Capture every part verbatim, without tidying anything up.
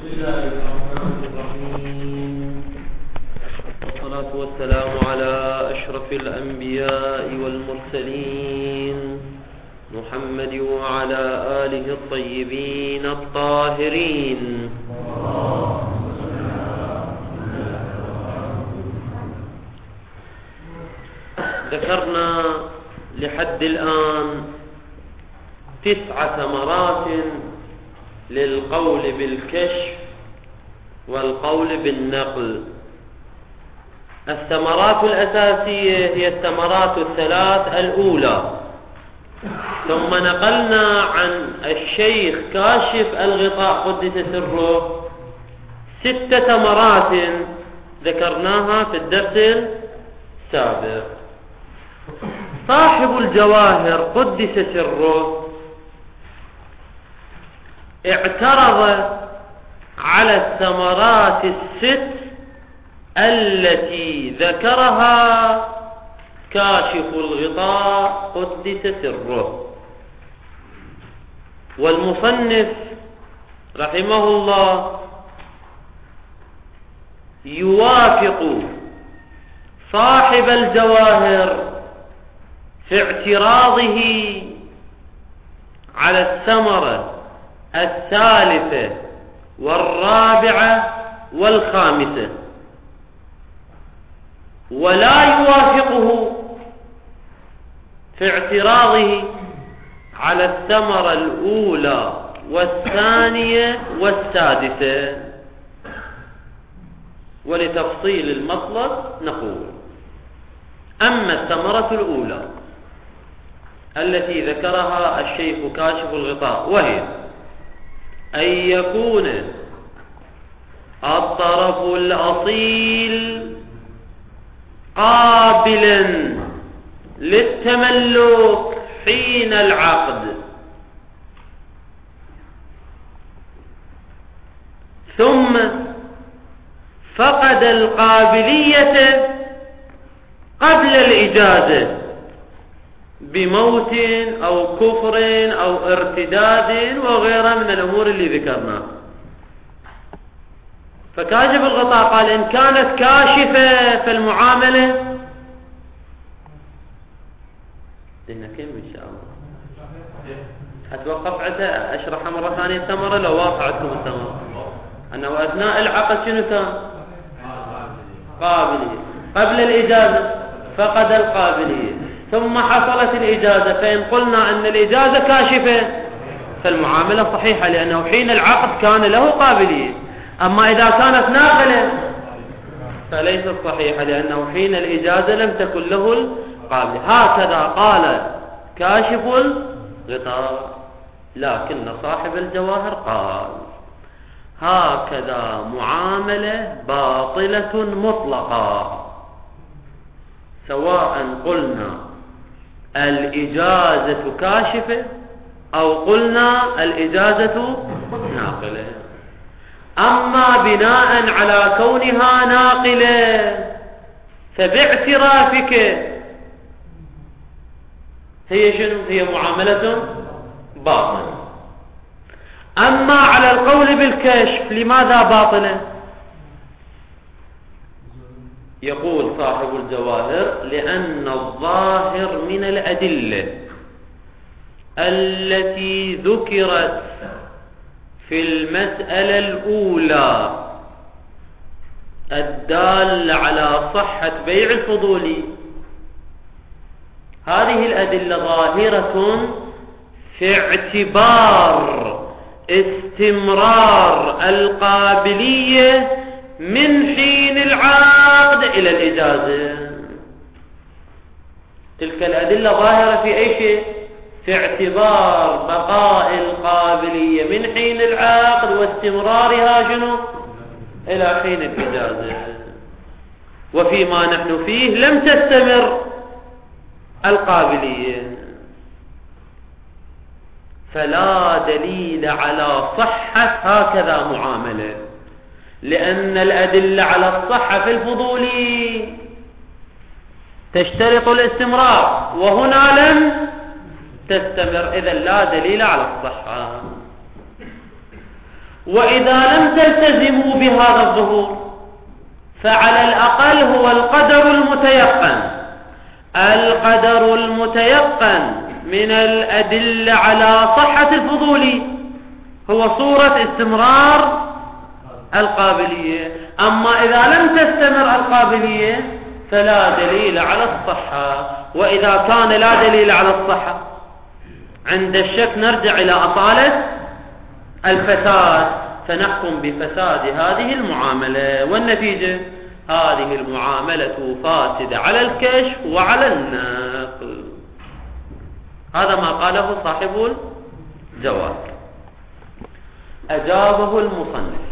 بسم الله الرحمن الرحيم، والصلاة والسلام على أشرف الأنبياء والمرسلين محمد وعلى آله الطيبين الطاهرين. ذكرنا لحد الآن تسع ثمرات للقول بالكشف والقول بالنقل. الثمرات الأساسية هي الثمرات الثلاث الأولى، ثم نقلنا عن الشيخ كاشف الغطاء قدس سره ست ثمرات ذكرناها في الدرس السابق. صاحب الجواهر قدس سره اعترض على الثمرات الست التي ذكرها كاشف الغطاء قدس سره، والمصنف رحمه الله يوافق صاحب الجواهر في اعتراضه على الثمرة الثالثة والرابعة والخامسة، ولا يوافقه في اعتراضه على الثمرة الأولى والثانية والسادسة. ولتفصيل المطلب نقول: أما الثمرة الأولى التي ذكرها الشيخ كاشف الغطاء، وهي أن يكون الطرف الأصيل قابلا للتملك حين العقد، ثم فقد القابلية قبل الإجازة بموت أو كفر أو ارتداد وغيرها من الأمور اللي ذكرناها. فكاشف الغطاء قال: إن كانت كاشفة في المعاملة لنا كم إن شاء الله أتوقف عسى أشرح مرة ثانية الثمرة لو واقعتكم الثمرة أنه أثناء العقد شنو كان؟ قابلية. قبل الإجازة فقد القابلية، ثم حصلت الإجازة، فإن قلنا أن الإجازة كاشفة فالمعاملة صحيحة، لأنه حين العقد كان له قابلية. أما إذا كانت ناقلة فليست صحيحة، لأنه حين الإجازة لم تكن له القابلية. هكذا قال كاشف الغطاء، لكن صاحب الجواهر قال: هكذا معاملة باطلة مطلقة، سواء قلنا الإجازة كاشفة أو قلنا الإجازة ناقلة. أما بناء على كونها ناقلة فباعترافك هي شنو؟ هي معاملة باطلة. أما على القول بالكشف لماذا باطلة؟ يقول صاحب الجواهر: لأن الظاهر من الأدلة التي ذكرت في المسألة الأولى الدالة على صحة بيع الفضولي، هذه الأدلة ظاهرة في اعتبار استمرار القابلية من حين العقد إلى الإجازة. تلك الأدلة ظاهرة في أي شيء؟ في اعتبار بقاء القابلية من حين العقد واستمرارها شنو؟ إلى حين الإجازة. وفيما نحن فيه لم تستمر القابلية، فلا دليل على صحة هكذا معاملة، لأن الأدلة على الصحة في الفضول تشترط الاستمرار، وهنا لم تستمر، إذن لا دليل على الصحة. وإذا لم تلتزموا بهذا الظهور فعلى الأقل هو القدر المتيقن. القدر المتيقن من الأدلة على صحة الفضول هو صورة استمرار القابلية. أما إذا لم تستمر القابلية فلا دليل على الصحة. وإذا كان لا دليل على الصحة عند الشك نرجع إلى أصالة الفساد فنحكم بفساد هذه المعاملة، والنتيجة هذه المعاملة فاسدة على الكشف وعلى النقل. هذا ما قاله صاحب الجواب. أجابه المصنف: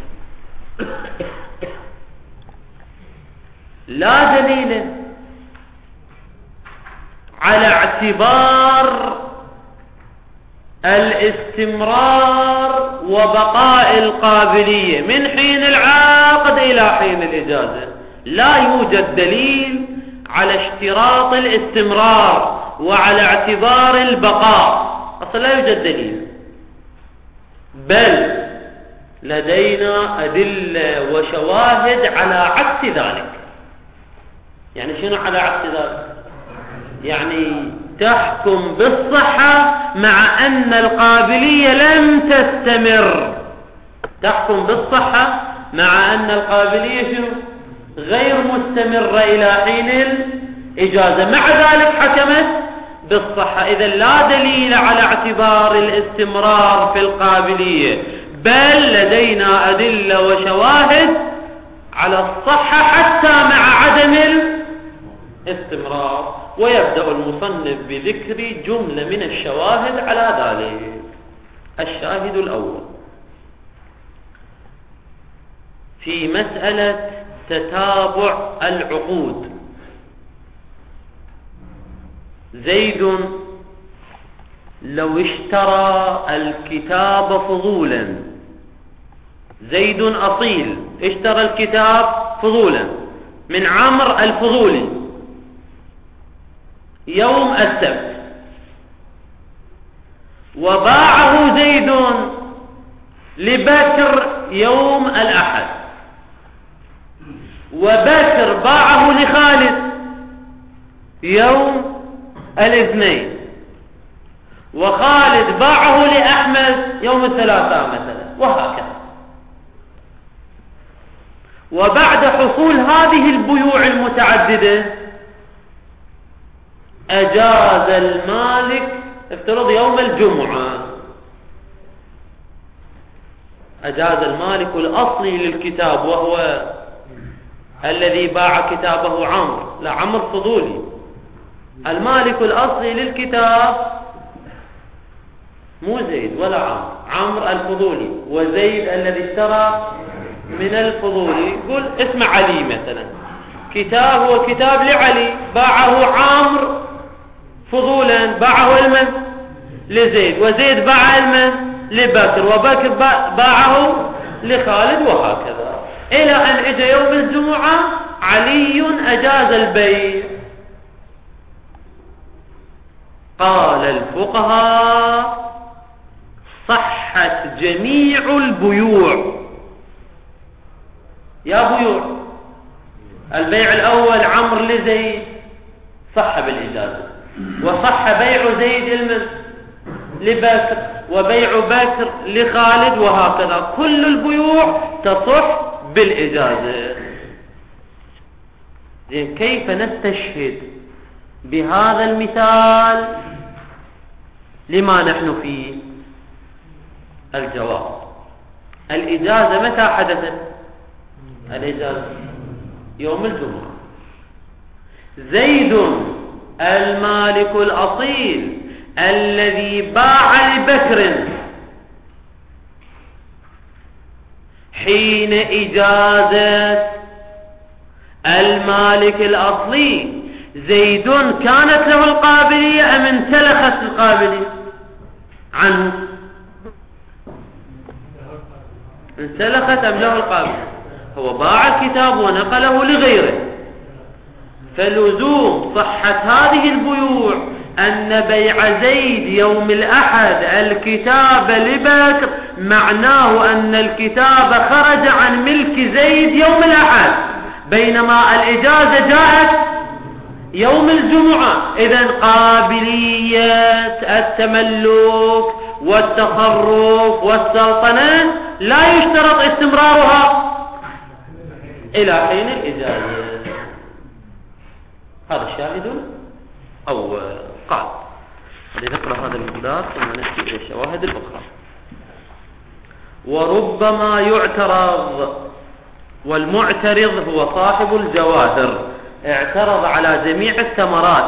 لا دليل على اعتبار الاستمرار وبقاء القابلية من حين العقد إلى حين الإجازة. لا يوجد دليل على اشتراط الاستمرار وعلى اعتبار البقاء، أصلا لا يوجد دليل، بل لدينا أدلة وشواهد على عكس ذلك. يعني شنو على عكس ذلك؟ يعني تحكم بالصحة مع أن القابلية لم تستمر. تحكم بالصحة مع أن القابلية شنو؟ غير مستمرة إلى حين الإجازة، مع ذلك حكمت بالصحة. إذا لا دليل على اعتبار الاستمرار في القابلية، بل لدينا أدلة وشواهد على الصحة حتى مع عدم الاستمرار. ويبدأ المصنف بذكر جملة من الشواهد على ذلك. الشاهد الأول في مسألة تتابع العقود: زيد لو اشترى الكتاب فضولا، زيد أصيل اشترى الكتاب فضولا من عمرو الفضولي يوم السبت، وباعه زيد لبكر يوم الأحد، وبكر باعه لخالد يوم الاثنين، وخالد باعه لأحمد يوم الثلاثاء مثلا، وهكذا. وبعد حصول هذه البيوع المتعددة أجاز المالك، افترض يوم الجمعة، أجاز المالك الأصلي للكتاب وهو الذي باع كتابه عمرو، لا عمرو فضولي، المالك الأصلي للكتاب مو زيد ولا عمرو، عمرو الفضولي، وزيد الذي اشترى من الفضولي. قل اسم علي مثلا، كتاب هو كتاب لعلي، باعه عمرو فضولا، باعه المن لزيد، وزيد باع المن لبكر، وبكر باعه لخالد، وهكذا إلى أن اجى يوم الجمعة علي أجاز البيع. قال الفقهاء صحت جميع البيوع. يا بيوع البيع الأول عمرو لزيد صح بالإجازة، وصح بيع زيد المن لبكر، وبيع بكر لخالد، وهكذا كل البيوع تصح بالإجازة. زين، كيف نستشهد بهذا المثال لما نحن فيه؟ الجواب: الإجازة متى حدثت؟ الإجازة يوم الجمعة. زيد المالك الأصيل الذي باع لبكر حين إجازة المالك الأصلي، زيد كانت له القابلية أم انسلخت القابلية عنه؟ انسلخت أم له القابلية؟ هو باع الكتاب ونقله لغيره، فلزوم صحة هذه البيوع أن بيع زيد يوم الأحد الكتاب لبكر معناه أن الكتاب خرج عن ملك زيد يوم الأحد، بينما الإجازة جاءت يوم الجمعة. إذن قابلية التملك والتصرف والسلطنة لا يشترط استمرارها إلى حين الإجازة. هذا الشاهد أو قال. لنقرأ هذا المقدار ثم نأتي إلى الشواهد الأخرى. وربما يعترض، والمعترض هو صاحب الجواهر، اعترض على جميع الثمرات،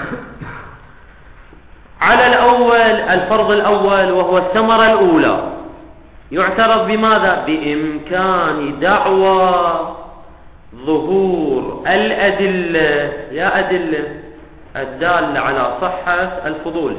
على الأول الفرض الأول وهو الثمرة الأولى. يعترض بماذا؟ بإمكان دعوى ظهور الأدلة، يا أدلة الدالة على صحة الفضول،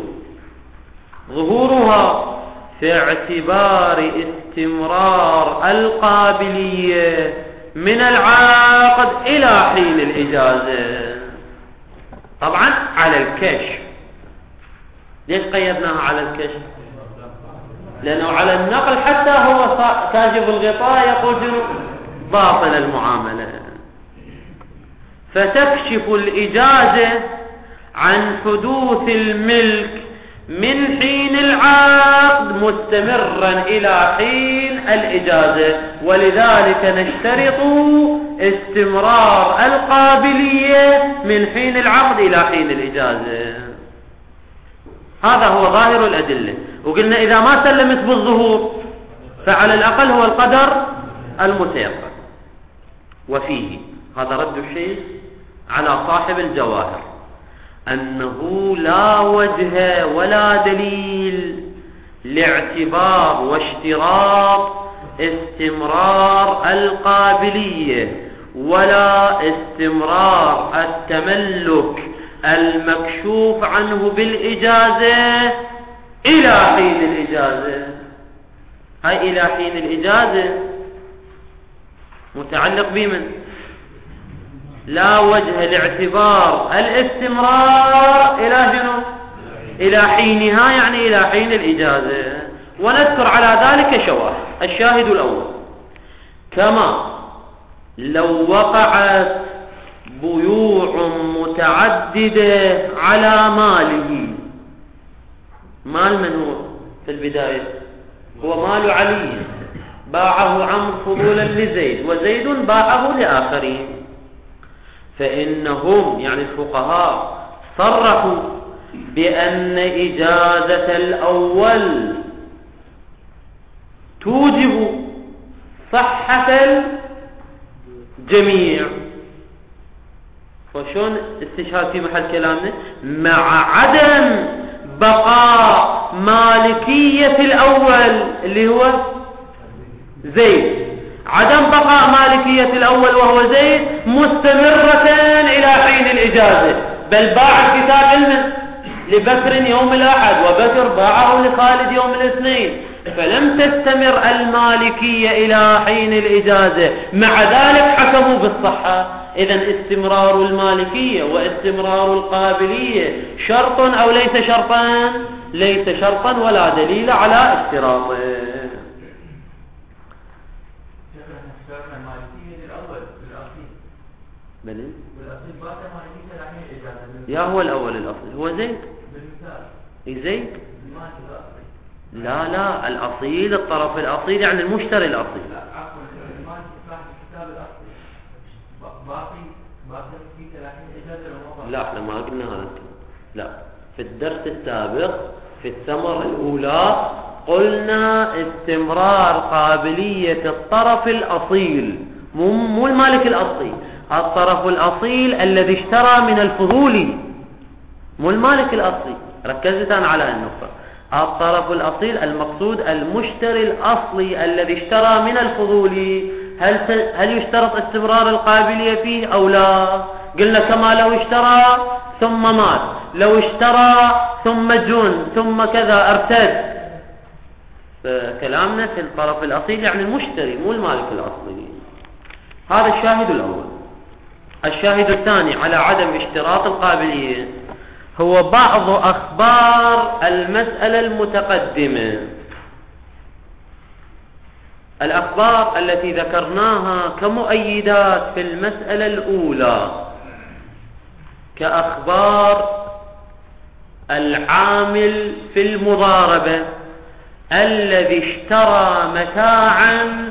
ظهورها في اعتبار استمرار القابلية من العقد إلى حين الإجازة. طبعا على الكشف. ليش قيدناها على الكشف؟ لأنه على النقل حتى هو كاشف الغطاء يقول باطل المعاملة. فتكشف الإجازة عن حدوث الملك من حين العقد مستمرا إلى حين الإجازة، ولذلك نشترط استمرار القابلية من حين العقد إلى حين الإجازة. هذا هو ظاهر الأدلة. وقلنا إذا ما سلمت بالظهور فعلى الأقل هو القدر المتيقن. وفيه هذا رد الشيخ على صاحب الجواهر أنه لا وجه ولا دليل لاعتبار واشتراط استمرار القابلية ولا استمرار التملك المكشوف عنه بالإجازة إلى حين الإجازة. هاي إلى حين الإجازة متعلق بمن؟ لا وجه لاعتبار الاستمرار إلى جنو إلى حينها، يعني إلى حين الإجازة. ونذكر على ذلك شواهد. الشاهد الأول: كما لو وقعت بيوع متعددة على ماله. مال من هو في البداية؟ هو مال علي، باعه عمرو فضولا لزيد، وزيد باعه لآخرين. فإنهم يعني الفقهاء صرحوا بأن إجازة الأول توجب صحة الجميع. وشون استشهاد في محل كلامنا؟ مع عدم بقاء مالكية الأول اللي هو زيد، عدم بقاء مالكية الأول وهو زيد مستمرة إلى حين الإجازة. بل باع الكتاب علما لبكر يوم الأحد، وبكر باعه لخالد يوم الاثنين، فلم تستمر المالكية إلى حين الإجازة، مع ذلك حكموا بالصحة. إذن استمرار المالكية واستمرار القابلية شرط أو ليس شرطا؟ ليس شرطا ولا دليل على اشتراطه. بل يا هو الأول الأصل هو زيد زيد لا لا الأصيل الطرف الأصيل يعني المشتري الأصيل. لا احنا ما قلنا هذا. لا، في الدرس السابق في الثمرة الأولى قلنا استمرار قابلية الطرف الأصيل، مو مو المالك الأصلي، الطرف الأصيل الذي اشترى من الفضولي، مو المالك الأصلي. ركزت أنا على النقطة. الطرف الأصيل المقصود المشتري الأصلي الذي اشترى من الفضولي. هل هل يشترط استمرار القابلية فيه أو لا؟ قلنا كما لو اشترى ثم مات، لو اشترى ثم جن ثم كذا ارتد. فكلامنا في الطرف الأصيل يعني المشتري مو المالك الأصلي. هذا الشاهد الأول. الشاهد الثاني على عدم اشتراط القابلية هو بعض أخبار المسألة المتقدمة. الأخبار التي ذكرناها كمؤيدات في المسألة الأولى كأخبار العامل في المضاربة الذي اشترى متاعا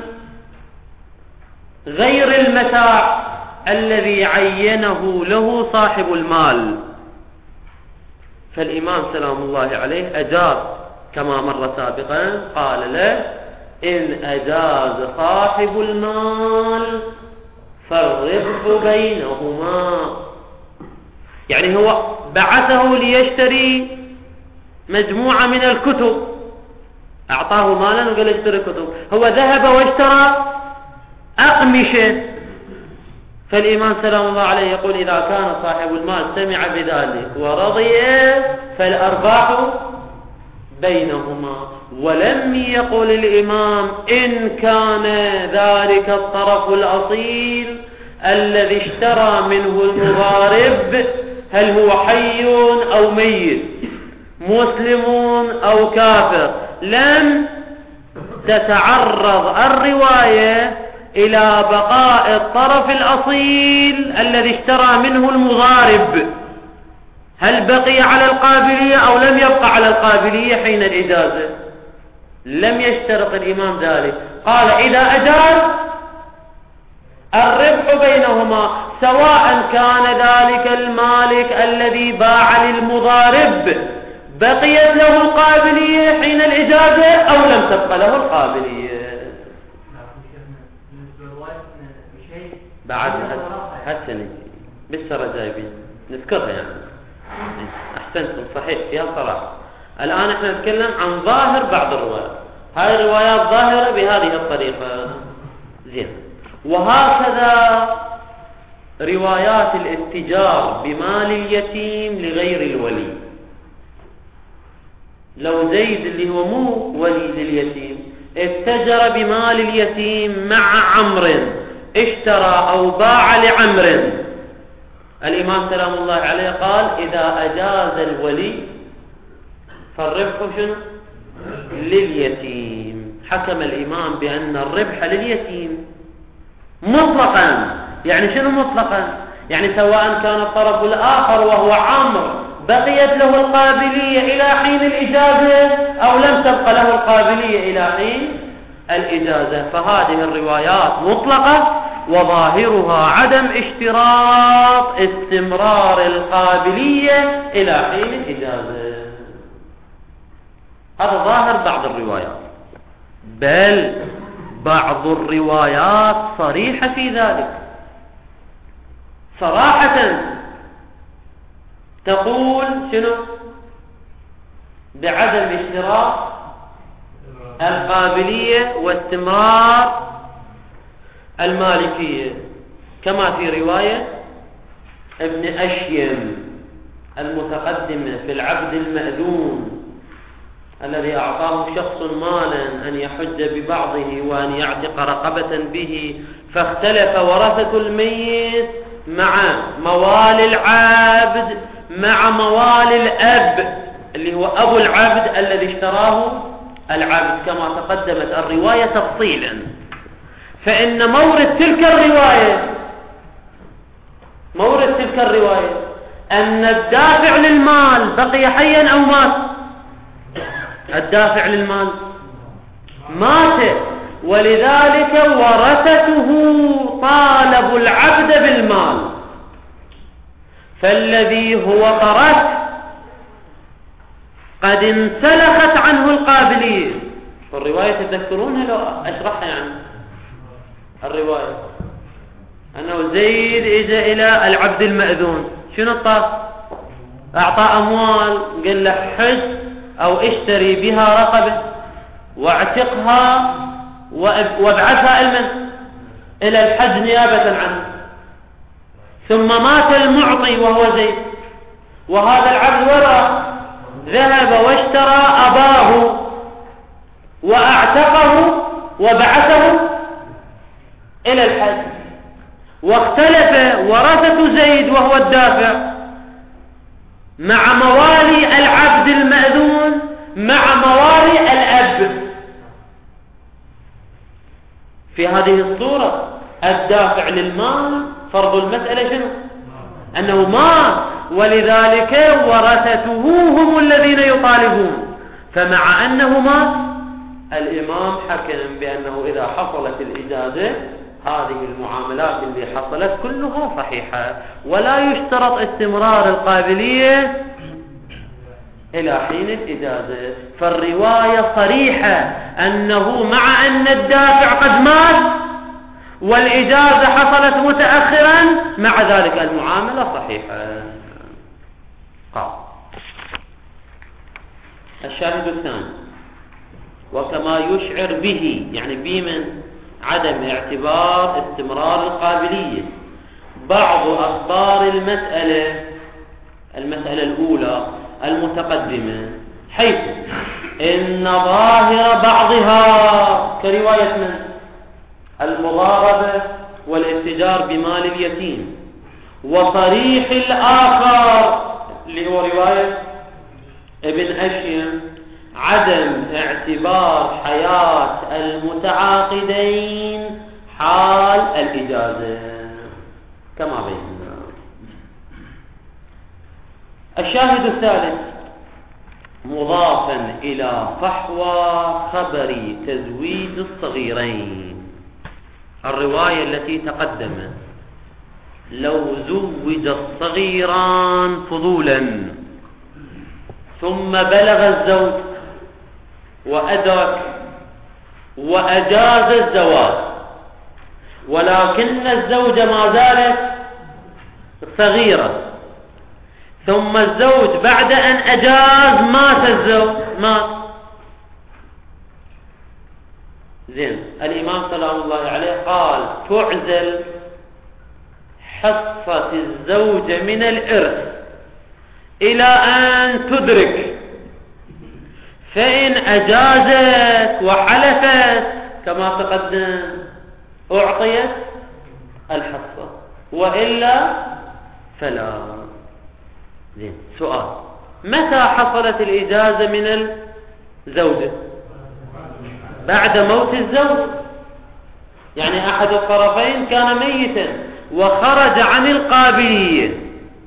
غير المتاع الذي عينه له صاحب المال، فالإمام سلام الله عليه أجاز كما مر سابقا، قال له إن أجاز صاحب المال فالربح بينهما. يعني هو بعثه ليشتري مجموعة من الكتب، أعطاه مالا وقال اشتري كتب، هو ذهب واشترى أقمشة، فالإمام سلام الله عليه يقول إذا كان صاحب المال سمع بذلك ورضي فالأرباح بينهما. ولم يقل الإمام إن كان ذلك الطرف الأصيل الذي اشترى منه المضارب هل هو حي أو ميت، مسلم أو كافر، لم تتعرض الرواية إلى بقاء الطرف الأصيل الذي اشترى منه المضارب، هل بقي على القابلية أو لم يبقى على القابلية حين الإجازة. لم يشترط الإمام ذلك، قال إذا أجاز الربح بينهما، سواء كان ذلك المالك الذي باع للمضارب بقيت له القابلية حين الإجازة أو لم تبقى له القابلية. بعد حتى نجي بالسرة جايبين نذكرها يعني. أحسنتم، صحيح فيها صراحة. الآن احنا نتكلم عن ظاهر بعض الروايات، هاي الروايات ظاهرة بهذه الطريقة زين. وهكذا روايات الاتجار بمال اليتيم لغير الولي، لو زيد اللي هو مو ولي لليتيم اتجر بمال اليتيم مع عمرو، اشترى أو باع لعمرو، الإمام سلام الله عليه قال إذا أجاز الولي فالربح شنو؟ لليتيم. حكم الإمام بأن الربح لليتيم مطلقا. يعني شنو مطلقا؟ يعني سواء كان الطرف الآخر وهو عمرو بقيت له القابلية إلى حين الإجازة أو لم تبقى له القابلية إلى حين الإجازة. فهذه الروايات مطلقة وظاهرها عدم اشتراط استمرار القابلية إلى حين الإجازة. هذا ظاهر بعض الروايات، بل بعض الروايات صريحة في ذلك صراحة، تقول شنو؟ بعدم اشتراط القابلية واستمرار المالكية، كما في رواية ابن أشيم المتقدمة في العبد المأذون الذي أعطاه شخص مالا أن يحج ببعضه وأن يعتق رقبة به، فاختلف ورثة الميت مع موال العبد مع موال الأب اللي هو أبو العبد الذي اشتراه العبد، كما تقدمت الرواية تفصيلا. فإن مورد تلك الرواية مورد تلك الرواية أن الدافع للمال بقي حيا أو مات. الدافع للمال مات، ولذلك ورثته طالبوا العبد بالمال، فالذي هو طرف قد انسلخت عنه القابلية. الرواية تذكرونها لو أشرحها يعني الرواية أنه زيد إجا إلى العبد المأذون، شنو الطاف؟ أعطى أموال، قال له حج أو اشتري بها رقبة واعتقها وابعثها المن إلى الحج نيابة عنه. ثم مات المعطي وهو زيد، وهذا العبد وراء ذهب واشترى أباه وأعتقه وبعثه إلى الحج، واختلف ورثة زيد وهو الدافع مع موالي العبد المأذون مع موالي الأب. في هذه الصورة الدافع للمال فرض المسألة شنو؟ أنه مال، ولذلك ورثته هم الذين يطالبون. فمع أنه مال الإمام حكم بأنه إذا حصلت الإجازة هذه المعاملات اللي حصلت كلها صحيحة، ولا يشترط استمرار القابلية إلى حين الإجازة. فالرواية صريحة أنه مع أن الدافع قد مات والإجازة حصلت متأخرا، مع ذلك المعاملة صحيحة. قال الشاهد الثاني: وكما يشعر به، يعني به من عدم اعتبار استمرار القابلية، بعض أخبار المسألة المسألة الأولى المتقدمة، حيث إن ظاهر بعضها كرواية من المضاربة والاتجار بمال اليتيم، وصريح الآخر اللي هو رواية ابن أشيم عدم اعتبار حياة المتعاقدين حال الإجازة كما بيننا. الشاهد الثالث مضافا إلى فحوى خبر تزويج الصغيرين، الرواية التي تقدمت: لو زوج الصغيران فضولا ثم بلغ الزوج وأدرك وأجاز الزواج، ولكن الزوجة ما زالت صغيرة، ثم الزوج بعد أن أجاز مات الزوج مات زين، الإمام سلام الله عليه قال: تعزل حصة الزوجة من الإرث إلى أن تدرك، فإن أجازت وحلفت كما تقدم أعطيت الحصة، وإلا فلا. زين، سؤال: متى حصلت الإجازة من الزوجة؟ بعد موت الزوج، يعني أحد الطرفين كان ميتا وخرج عن القابلية،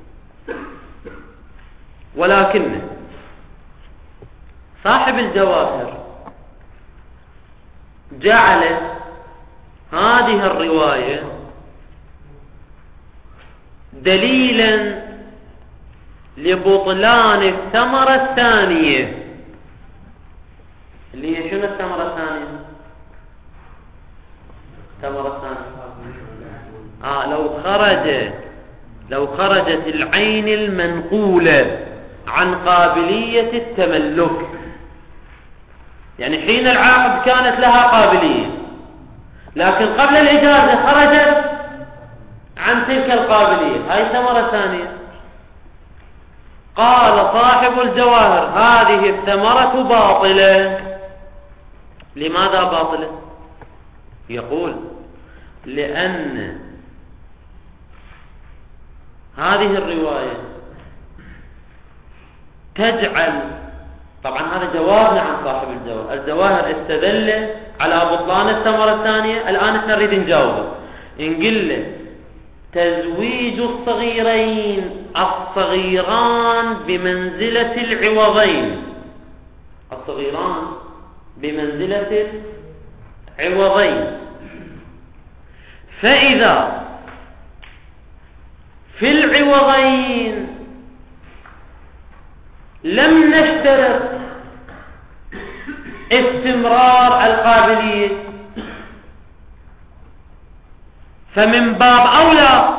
ولكن صاحب الجواهر جعل هذه الرواية دليلا لبطلان الثمرة الثانية، اللي هي شنو الثمرة الثانية؟ الثمرة الثانية آه لو خرج لو خرجت العين المنقولة عن قابلية التملك، يعني حين العقد كانت لها قابلية، لكن قبل الإجازة خرجت عن تلك القابلية، هاي ثمرة ثانية. قال صاحب الجواهر: هذه الثمرة باطلة. لماذا باطلة؟ يقول: لأن هذه الرواية تجعل، طبعا هذا جوابنا عن صاحب الجواهر، الجواهر استدل على بطلان الثمرة الثانية، الآن نريد نجاوبه. نقول تزويج الصغيرين، الصغيران بمنزلة العوضين، الصغيران بمنزلة العوضين، فإذا في العوضين لم نشترط استمرار القابلية، فمن باب أولى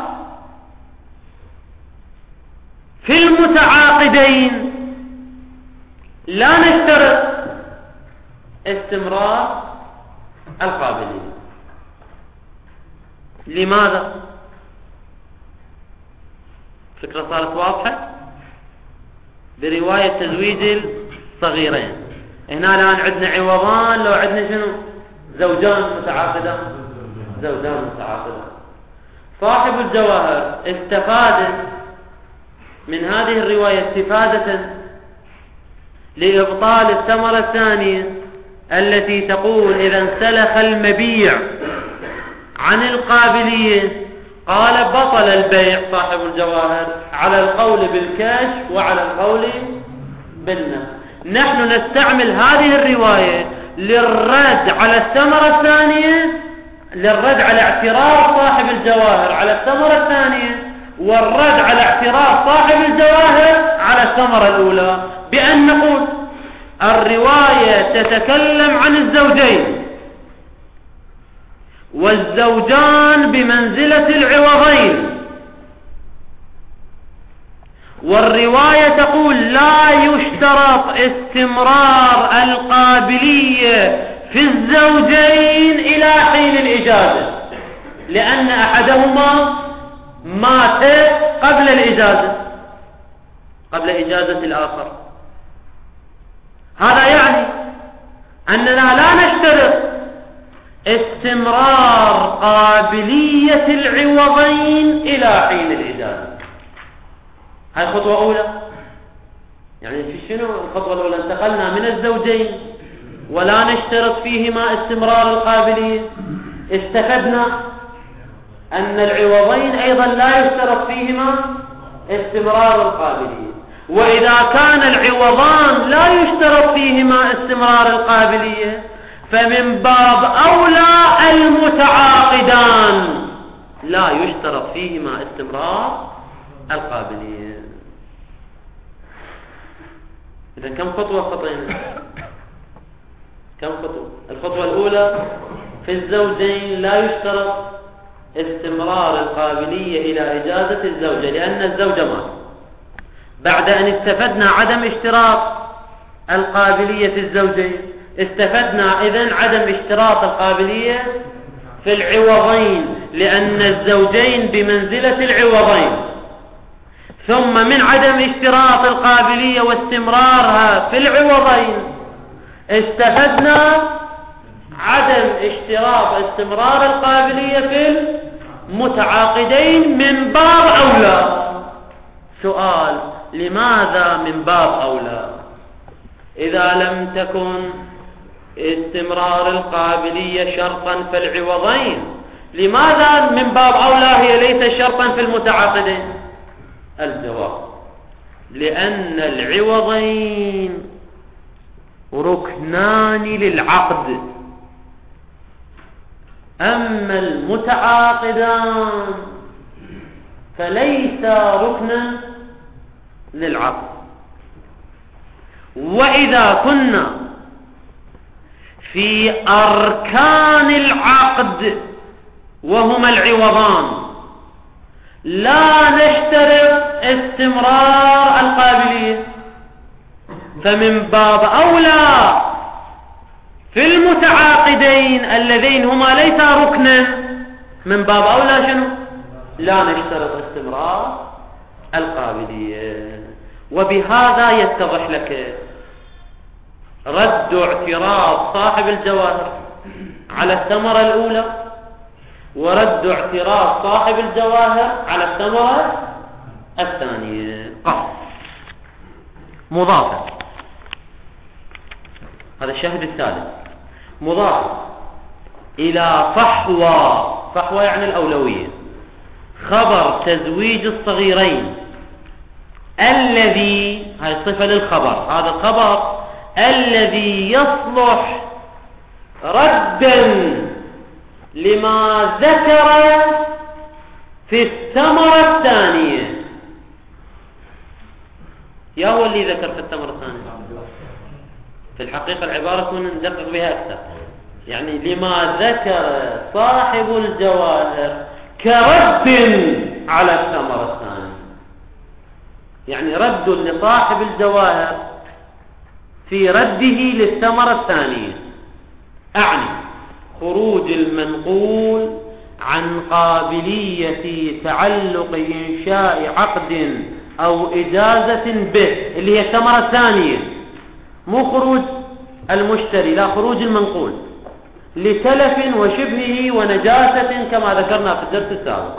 في المتعاقدين لا نشترط استمرار القابلية. لماذا؟ فكرة صارت واضحة برواية تزويج الصغيرين. هنا الآن عندنا عوضان، لو عندنا شنو؟ زوجان متعاقدان، زوجان متعاقدان. صاحب الجواهر استفاد من هذه الرواية استفادة لإبطال الثمرة الثانية التي تقول: إذا انسلخ المبيع عن القابلية، قال بطل البيع صاحب الجواهر على القول بالكشف وعلى القول بالنفي. نحن نستعمل هذه الرواية للرد على الثمرة الثانية، للرد على اعتراض صاحب الجواهر على الثمرة الثانية، والرد على اعتراض صاحب الجواهر على الثمرة الأولى، بأن نقول الرواية تتكلم عن الزوجين، والزوجان بمنزلة العوضين، والرواية تقول لا يشترط استمرار القابلية في الزوجين إلى حين الإجازة، لأن أحدهما مات قبل الإجازة، قبل إجازة الآخر. هذا يعني أننا لا نشترط استمرار قابلية العوضين إلى حين الإجازة. هاي خطوة أولى. يعني في شنو الخطوة الأولى؟ انتقلنا من الزوجين ولا نشترط فيهما استمرار القابلية. استفدنا أن العوضين أيضا لا يشترط فيهما استمرار القابلية، وإذا كان العوضان لا يشترط فيهما استمرار القابلية فمن باب أولى المتعاقدان لا يشترط فيهما استمرار القابلية. إذا كم خطوة خطينا؟ كم خطوة؟ الخطوة الأولى في الزوجين لا يشترط استمرار القابلية إلى إجازة الزوجة لأن الزوجة مات. بعد أن استفدنا عدم اشتراط القابلية في الزوجين، استفدنا إذن عدم اشتراط القابلية في العوضين لأن الزوجين بمنزلة العوضين. ثم من عدم اشتراط القابلية واستمرارها في العوضين استفدنا عدم اشتراط استمرار القابلية في المتعاقدين من باب أولى. سؤال: لماذا من باب أولى؟ إذا لم تكن استمرار القابلية شرطا في العوضين، لماذا من باب أولى هي ليس شرطا في المتعاقدين؟ الجواب: لأن العوضين ركنان للعقد، أما المتعاقدان فليس ركنا للعقد. وإذا كنا في أركان العقد وهما العوضان لا نشترط استمرار القابلية، فمن باب أولى في المتعاقدين اللذين هما ليس ركنا، من باب أولى شنو؟ لا نشترط استمرار القابلية. وبهذا يتضح لك رد اعتراض صاحب الجواهر على الثمرة الأولى ورد اعتراض صاحب الجواهر على الثمرة الثانية. قص مضافة، هذا الشاهد الثالث، مضاف إلى فحوى. فحوى يعني الأولوية. خبر تزويج الصغيرين الذي، هاي الصفة للخبر، هذا الخبر الذي يصلح ردا لما ذكر في الثمرة الثانية. يا هو اللي ذكر في الثمرة الثانية؟ في الحقيقة العبارة كنا ندقق بها أكثر، يعني لما ذكر صاحب الجواهر كرد على الثمرة الثانية، يعني رد لصاحب الجواهر في رده للثمرة الثانية. أعني خروج المنقول عن قابلية تعلق إنشاء عقد أو إجازة به اللي هي الثمرة الثانية، مو خروج المشتري، لا، خروج المنقول لتلف وشبهه ونجاسة كما ذكرنا في الدرس السابق.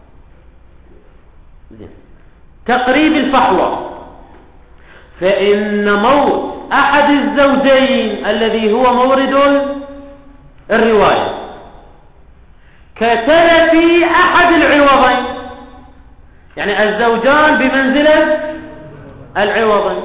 تقريب الفحوى: فإن موت أحد الزوجين الذي هو مورد الرواية كتلف أحد العوضين، يعني الزوجان بمنزلة العوضين،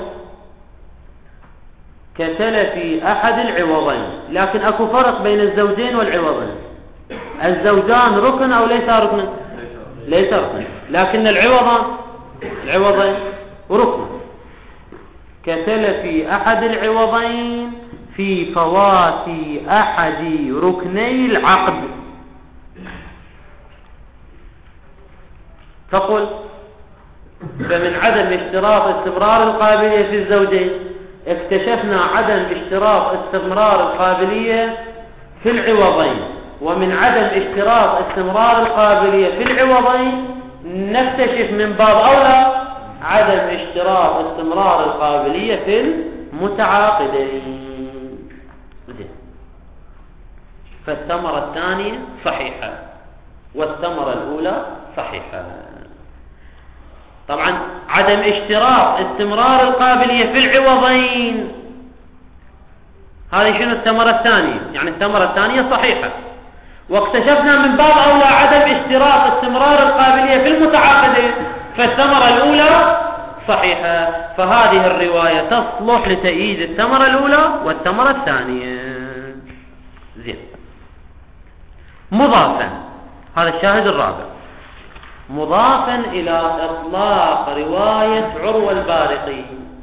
كتلف أحد العوضين. لكن أكو فرق بين الزوجين والعوضين. الزوجان ركن أو ليس ركن؟ ليس ركن، لكن العوضان العوضين ركن. كتلف أحد العوضين في فوات أحد ركني العقد. فقل فمن عدم اشتراط استمرار القابلية في الزوجين اكتشفنا عدم اشتراط استمرار القابلية في العوضين، ومن عدم اشتراط استمرار القابلية في العوضين نكتشف من باب أولى عدم اشتراط استمرار القابلية في المتعاقدين. فالثمرة الثانية صحيحة والثمرة الأولى صحيحة. طبعا عدم اشتراط استمرار القابلية في العوضين هذه شنو الثمرة الثانية؟ يعني الثمرة الثانية صحيحة، واكتشفنا من باب أولى عدم اشتراط استمرار القابلية في المتعاقدين، فالثمرة الأولى صحيحة. فهذه الرواية تصلح لتأييد الثمرة الأولى والثمرة الثانية. زين. مضافا، هذا الشاهد الرابع، مضافا إلى إطلاق رواية عروة البارقي،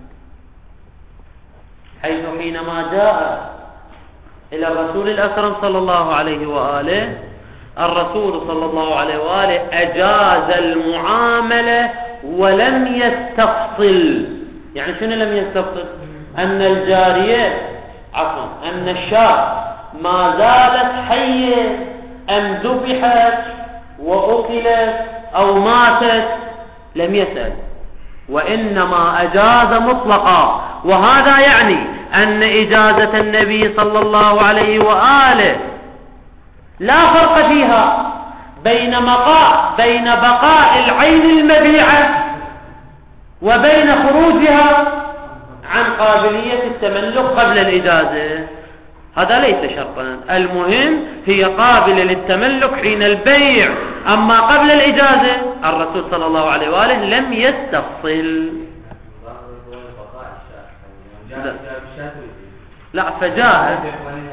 حيث حينما جاء إلى الرسول الأكرم صلى الله عليه وآله الرسول صلى الله عليه وآله أجاز المعاملة ولم يستفصل. يعني شنو لم يستفصل؟ أن الجارية عفوا أن الشاة ما زالت حية أم ذبحت وأكلت أو ماتت، لم يسأل، وإنما أجاز مطلقا. وهذا يعني أن إجازة النبي صلى الله عليه وآله لا فرق فيها بين بقاء بين بقاء العين المبيعة وبين خروجها عن قابلية التملك قبل الإجازة. هذا ليس شرطا، المهم هي قابلة للتملك حين البيع، أما قبل الإجازة الرسول صلى الله عليه وآله لم يستفصل. لا, لا فجاء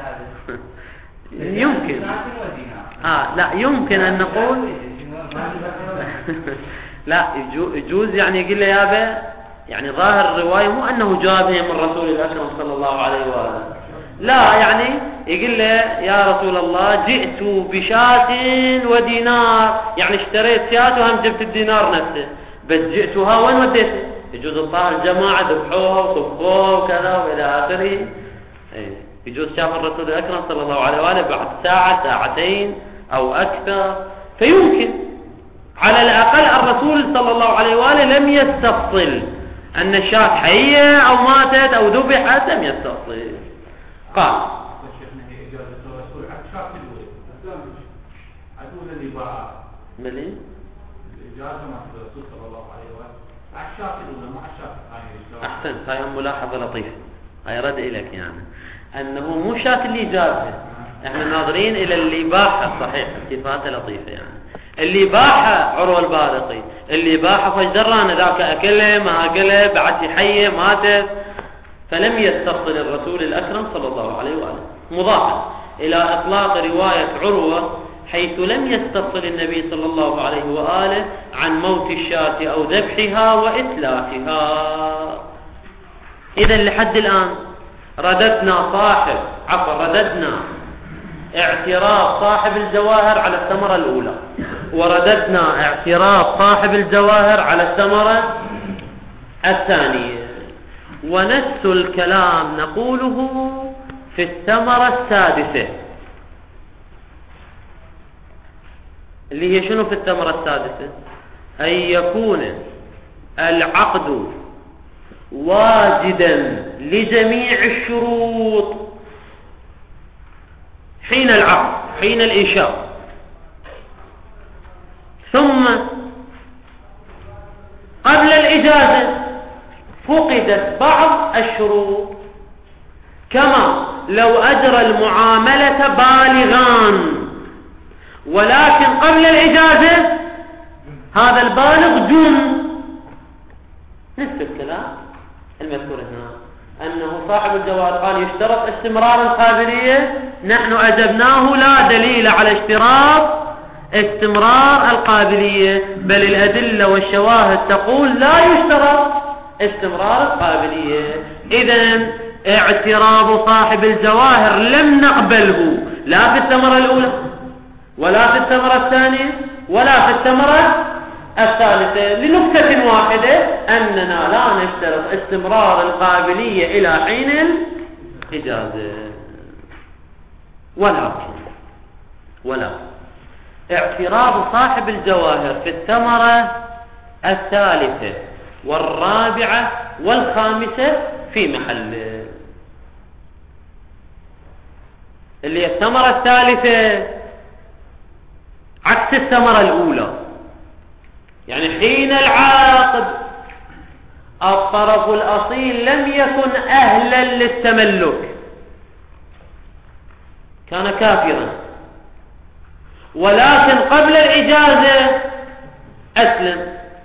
يمكن آه لا يمكن أن نقول لا يجوز، يعني يقول له يابا، يعني ظاهر الرواية مو أنه جابه من رسول الأكرم صلى الله عليه وآله، لا، يعني يقول له يا رسول الله جئت بشاة ودينار، يعني اشتريت شاة وهم جبت الدينار نفسه، بس جئتها وين وديته؟ يجوز الطاهر الجماعة ذبحوها وصفوها وكذا وإلى آخره. يجوز شاف الرسول الأكرم صلى الله عليه وآله بعد ساعة ساعتين أو أكثر، فيمكن على الأقل الرسول صلى الله عليه وآله لم يستفصل أن الشاة حية أو ماتت أو ذبحت، لم يستفصل. قال ملي الإجازة مع الرسول صلى الله عليه وآله الشاة الأولى مع الشاة الثانية. أحسنت، هاي ملاحظة لطيفة، هاي رد إليك، يعني أنه مو شاة اللي جابها، احنا ناظرين إلى الإباحة. صحيح، صفاته لطيفة، يعني الإباحة عروة البارقي، الإباحة فجران ذاك أكله ما أكله بعد حية ماتت، فلم يستفصل الرسول الأكرم صلى الله عليه وآله. مضافا إلى إطلاق رواية عروة حيث لم يستفصل النبي صلى الله عليه وآله عن موت الشاة أو ذبحها وإتلافها. إذن لحد الآن رددنا صاحب عفوا رددنا اعتراض صاحب الجواهر على الثمرة الأولى، ورددنا اعتراض صاحب الجواهر على الثمرة الثانية، ونفس الكلام نقوله في الثمرة السادسة اللي هي شنو؟ في الثمرة السادسة أن يكون العقد واجدا لجميع الشروط حين العقد حين الإنشاء، ثم قبل الإجازة فقدت بعض الشروط، كما لو أجرى المعاملة بالغان ولكن قبل الإجازة هذا البالغ جن. نفس الكلام المذكور هنا أنه صاحب الجواز قال يشترط استمرار القابلية، نحن أجبناه لا دليل على اشتراط استمرار القابلية، بل الأدلة والشواهد تقول لا يشترط استمرار القابلية. إذن اعتراض صاحب الجواهر لم نقبله لا في الثمرة الأولى ولا في الثمرة الثانية ولا في الثمرة الثالثة، لنكتة واحدة أننا لا نشترط استمرار القابلية إلى حين الإجازة. ولكن ولكن اعتراض صاحب الجواهر في الثمرة الثالثة والرابعة والخامسة في محل. اللي الثمرة الثالثة عكس الثمرة الأولى، يعني حين العاقد الطرف الأصيل لم يكن أهلا للتملك، كان كافرا، ولكن قبل الإجازة أسلم،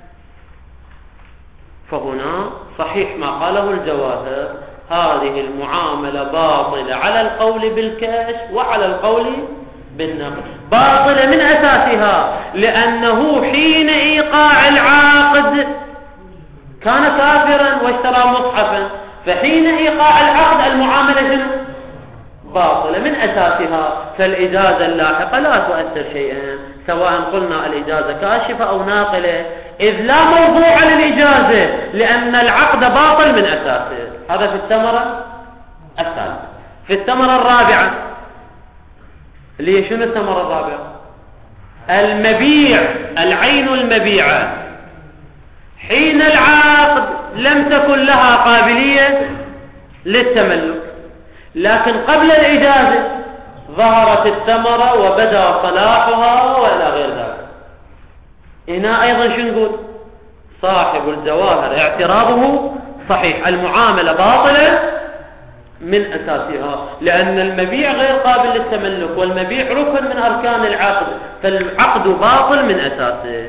فهنا صحيح ما قاله الجواهر، هذه المعاملة باطلة على القول بالكشف وعلى القول بالنقل. باطلة من أساسها لأنه حين إيقاع العقد كان كافرا واشترى مصحفا، فحين إيقاع العقد المعاملة باطلة من أساسها، فالإجازة اللاحقة لا تؤثر شيئا، سواء قلنا الإجازة كاشفة أو ناقلة، إذ لا موضوع للإجازة لأن العقد باطل من أساسه. هذا في الثمرة الثالثة. في الثمرة الرابعة اللي هي شنو الثمرة الرابعة؟ المبيع، العين المبيعة حين العقد لم تكن لها قابلية للتملك، لكن قبل الإجازة ظهرت الثمرة وبدأ صلاحها وإلى غير ذلك. هنا أيضا شو نقول؟ صاحب الجواهر اعتراضه صحيح، المعاملة باطلة من أساسها، لأن المبيع غير قابل للتملك، والمبيع ركن من أركان العقد، فالعقد باطل من أساسه.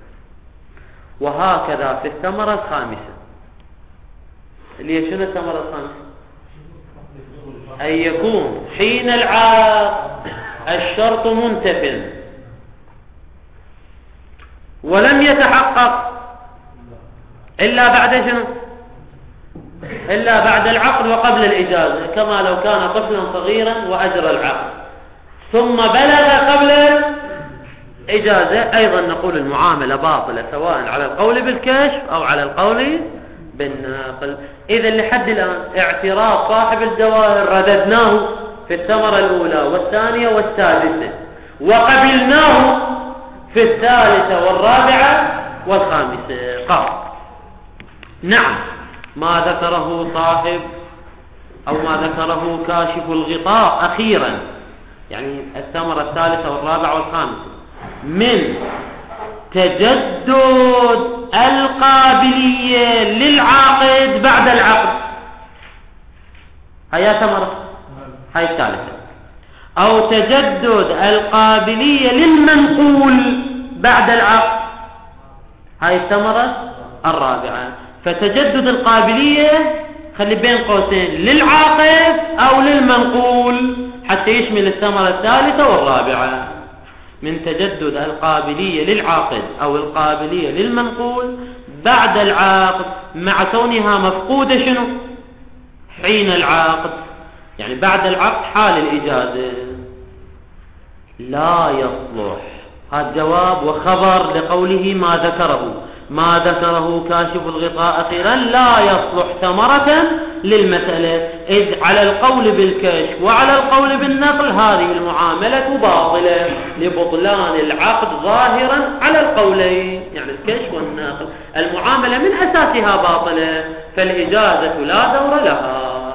وهكذا في الثمرة الخامسة اللي هي شنو الثمرة الخامسة؟ أن يكون حين العقد الشرط منتف ولم يتحقق إلا بعد شنو؟ إلا بعد العقد وقبل الإجازة، كما لو كان طفلا صغيرا وأجرى العقد ثم بلغ قبل الإجازة، أيضا نقول المعاملة باطلة سواء على القول بالكشف أو على القول بالنقل. إذا لحد الآن اعتراض صاحب الجواهر رددناه في الثمرة الأولى والثانية والسادسة، وقبلناه في الثالثة والرابعة والخامسة. قال نعم ما ذكره صاحب أو ما ذكره كاشف الغطاء أخيرا، يعني الثمرة الثالثة والرابعة والخامسة، من تجدد القابلية للعاقد بعد العقد، هيا ثمرة هاي الثالثة، أو تجدد القابلية للمنقول بعد العقد، هاي الثمرة الرابعة. فتجدد القابلية خلي بين قوسين للعاقد أو للمنقول حتى يشمل الثمرة الثالثة والرابعة. من تجدد القابلية للعاقد أو القابلية للمنقول بعد العقد مع كونها مفقودة شنو؟ حين العقد، يعني بعد العقد حال الإجازة. لا يصلح، هذا جواب وخبر لقوله ما ذكره ما ذكره كاشف الغطاء أخيرا، لا يصلح ثمرة للمسألة، إذ على القول بالكشف وعلى القول بالنقل هذه المعاملة باطلة لبطلان العقد ظاهرا على القولين، يعني الكشف والنقل المعاملة من أساسها باطلة، فالإجازة لا دور لها.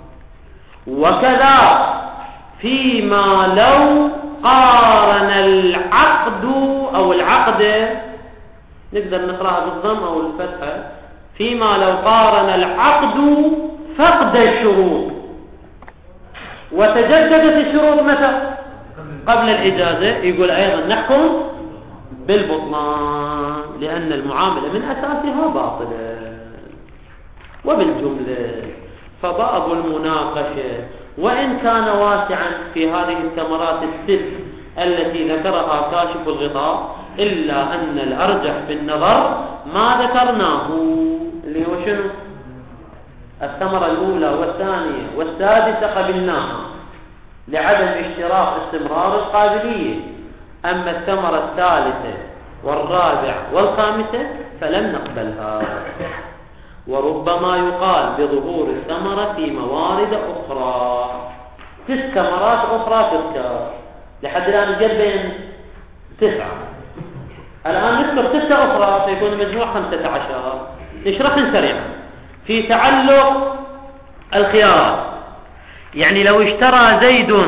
وكذا فيما لو قارن العقد أو العقد، نقدر نقرأها بالضم أو الفتحة، فيما لو قارن العقد فقد الشروط وتجددت الشروط متى؟ قبل الإجازة يقول أيضا نحكم بالبطلان، لأن المعاملة من أساسها باطلة. وبالجملة فباب المناقشة وإن كان واسعا في هذه الثمرات الست التي ذكرها كاشف الغطاء، إلا أن الأرجح بالنظر ما ذكرناه، اللي هو شنو؟ الثمرة الأولى والثانية والسادسة قبلناها لعدم اشتراط استمرار القابلية، أما الثمرة الثالثة والرابعة والخامسة فلم نقبلها. وربما يقال بظهور الثمرة في موارد أخرى، تسع ثمرات أخرى تذكر لحد الآن جد تسعة، الآن نذكر تسعة أخرى سيكون المجموع خمسة عشر. نشرح سريعا في تعلق الخيارات. يعني لو اشترى زيد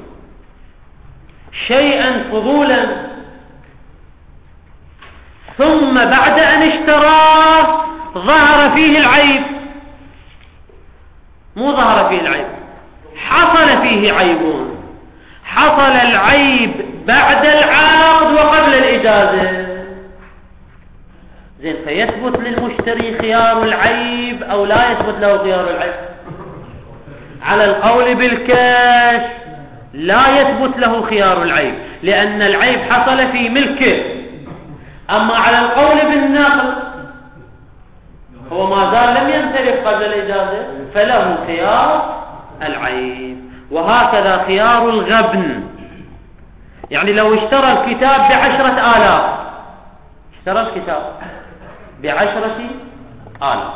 شيئا فضولا ثم بعد أن اشتراه ظهر فيه العيب، مو ظهر فيه العيب، حصل فيه عيب، حصل العيب بعد العقد وقبل الإجازة، زين، فيثبت للمشتري خيار العيب أو لا يثبت له خيار العيب؟ على القول بالكاش لا يثبت له خيار العيب، لأن العيب حصل في ملكه. أما على القول بالنقل هو ما زال لم يمتلك قبل الإجازة فله خيار العيب. وهكذا خيار الغبن، يعني لو اشترى الكتاب بعشرة آلاف، اشترى الكتاب بعشرة آلاف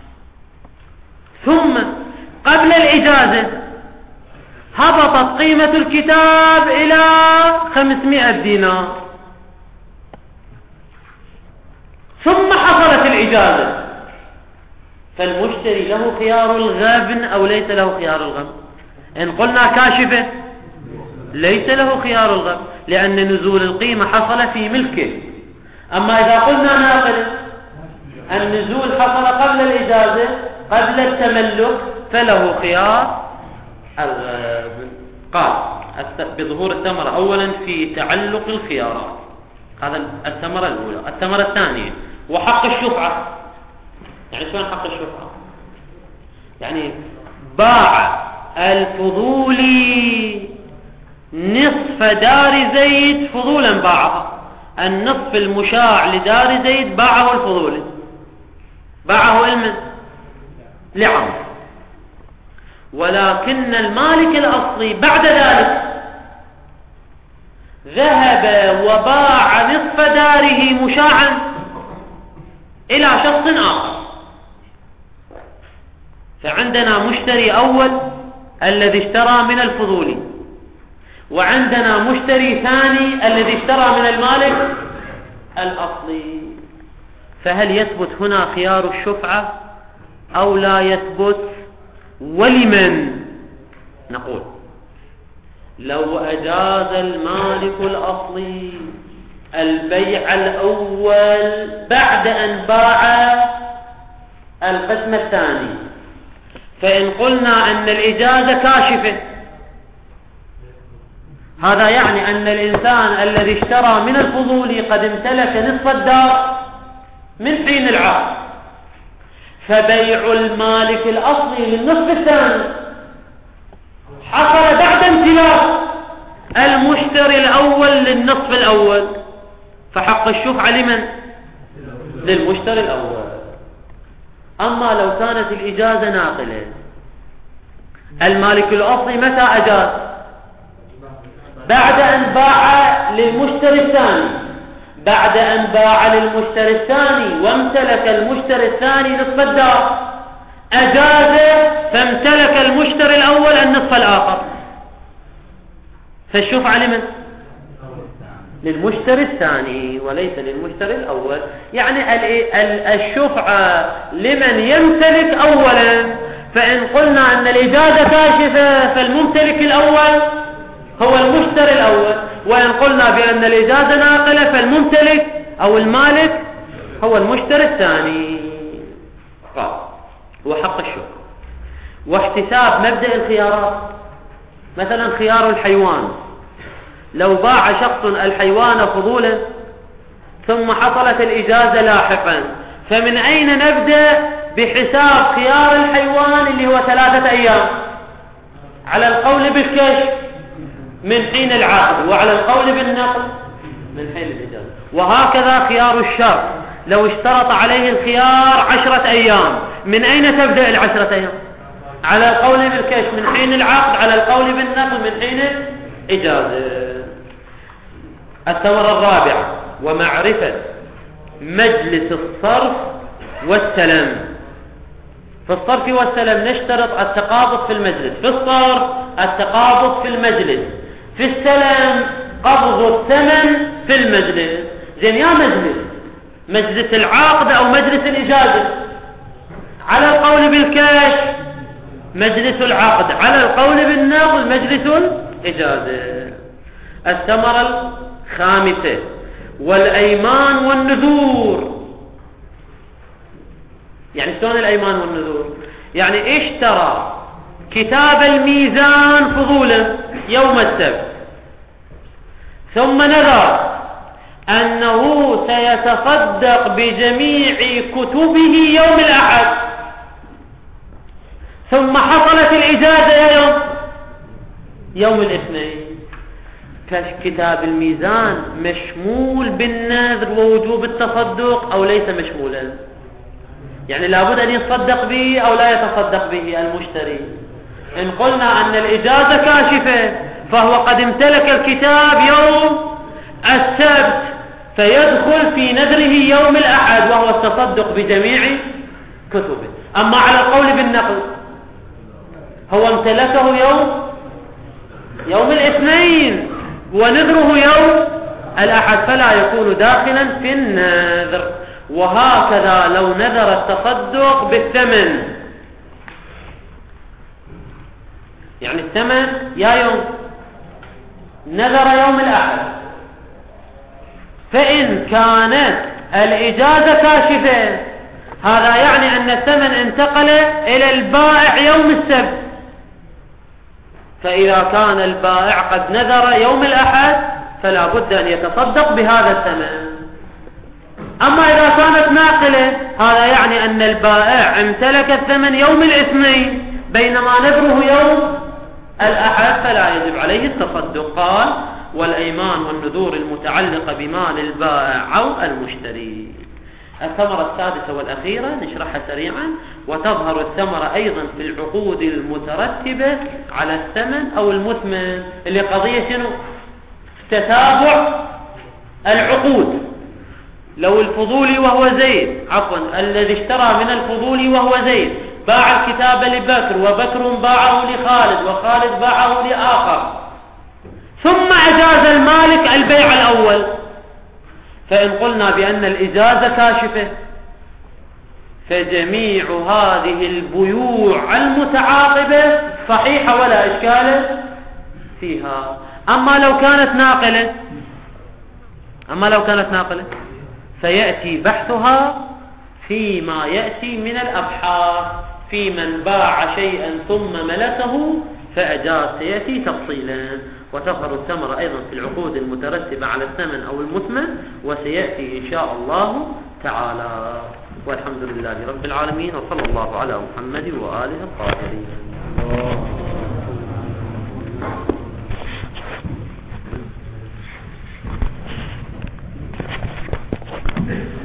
ثم قبل الإجازة هبطت قيمة الكتاب إلى خمسمائة دينار، ثم حصلت الإجازة، فالمشتري له خيار الغبن أو ليس له خيار الغبن؟ إن قلنا كاشفة ليس له خيار الغبن، لأن نزول القيمة حصل في ملكه. أما إذا قلنا ناقل النزول حصل قبل الإجازة قبل التملك فله خيار الغبن. قال بظهور الثمرة أولا في تعلق الخيارات، هذا الثمرة الأولى. الثمرة الثانية وحق الشفعة. يعني شلون حق الشفعة؟ يعني باع الفضولي نصف دار زيد فضولا، باعها النصف المشاع لدار زيد باعه الفضولي، باعه المن لعمر، ولكن المالك الأصلي بعد ذلك ذهب وباع نصف داره مشاعا إلى شخص آخر. فعندنا مشتري أول الذي اشترى من الفضولي، وعندنا مشتري ثاني الذي اشترى من المالك الأصلي. فهل يثبت هنا خيار الشفعة أو لا يثبت؟ ولمن؟ نقول لو أجاز المالك الأصلي البيع الأول بعد أن باع القسم الثاني، فإن قلنا أن الإجازة كاشفة، هذا يعني أن الإنسان الذي اشترى من الفضولي قد امتلك نصف الدار من حين العقد، فبيع المالك الأصلي للنصف الثاني حصل بعد امتلاك المشتري الأول للنصف الأول، فحق الشفعة لمن؟ للمشتري الأول. أما لو كانت الإجازة ناقلة، المالك الأصلي متى أجاز؟ بعد أن باع للمشتري الثاني، بعد أن باع للمشتري الثاني وامتلك المشتري الثاني نصف الدار، أجاز فامتلك المشتري الأول النصف الآخر، فالشفعة لمن؟ للمشتري الثاني وليس للمشتري الأول. يعني الشفعة لمن يمتلك أولا. فإن قلنا أن الإجازة كاشفة فالممتلك الأول هو المشتري الأول، وإن قلنا بأن الإجازة ناقلة فالممتلك أو المالك هو المشتري الثاني. قال وحق الشفعة واحتساب مبدأ الخيارات. مثلا خيار الحيوان، لو باع شخص الحيوان فضولا ثم حصلت الإجازة لاحقا، فمن أين نبدأ بحساب خيار الحيوان اللي هو ثلاثة أيام؟ على القول بالكشف من حين العقد، وعلى القول بالنقل من حين الإجازة. وهكذا خيار الشرط، لو اشترط عليه الخيار عشرة أيام، من أين تبدأ العشرة أيام؟ على القول بالكشف من حين العقد، على القول بالنقل من حين الإجازة. الثمرة الرابعة ومعرفة مجلس الصرف والسلم. في الصرف والسلم نشترط التقابض في المجلس، في الصرف التقابض في المجلس، في السلم قبض الثمن في المجلس. زين، يا مجلس مجلس العقد أو مجلس الإجازة؟ على القول بالكشف مجلس العقد، على القول بالنقل مجلس الإجازة. الثمرة الخامسة والأيمان والنذور. يعني شلون الأيمان والنذور؟ يعني اشترى كتاب الميزان فضولا يوم السبت، ثم نذر أنه سيتصدق بجميع كتبه يوم الأحد، ثم حصلت الإجازة يوم يوم الاثنين. كتاب الميزان مشمول بالنذر ووجوب التصدق أو ليس مشمولا؟ يعني لابد أن يتصدق به أو لا يتصدق به المشتري. إن قلنا أن الإجازة كاشفة فهو قد امتلك الكتاب يوم السبت، فيدخل في نذره يوم الأحد وهو التصدق بجميع كتبه. أما على القول بالنقل هو امتلكه يوم يوم الاثنين ونذره يوم الأحد، فلا يكون داخلا في النذر. وهكذا لو نذر التصدق بالثمن، يعني الثمن يا يوم نذر يوم الأحد، فإن كانت الإجازة كاشفة هذا يعني أن الثمن انتقل إلى البائع يوم السبت، فإذا كان البائع قد نذر يوم الأحد فلا بد أن يتصدق بهذا الثمن. أما إذا كانت ناقلة هذا يعني أن البائع امتلك الثمن يوم الاثنين بينما نذره يوم الأحد، فلا يجب عليه التصدق. قال والأيمان والنذور المتعلقة بمال البائع أو المشتري. الثمرة السادسة والأخيرة نشرحها سريعا. وتظهر الثمرة أيضا في العقود المترتبة على الثمن أو المثمن، اللي قضية شنو؟ تتابع العقود. لو الفضولي وهو زيد، عفوا الذي اشترى من الفضولي وهو زيد باع الكتاب لبكر، وبكر باعه لخالد، وخالد باعه لآخر، ثم أجاز المالك البيع الأول، فإن قلنا بأن الإجازة كاشفة فجميع هذه البيوع المتعاقبة صحيحة ولا إشكال فيها. أما لو كانت ناقلة أما لو كانت ناقلة فيأتي بحثها فيما يأتي من الأبحاث في من باع شيئا ثم ملكه فأجاز، سيأتي تفصيلا. وتظهر الثمرة أيضا في العقود المترتبة على الثمن أو المثمن، وسيأتي إن شاء الله تعالى. والحمد لله رب العالمين، وصلى الله على محمد وآله الطاهرين.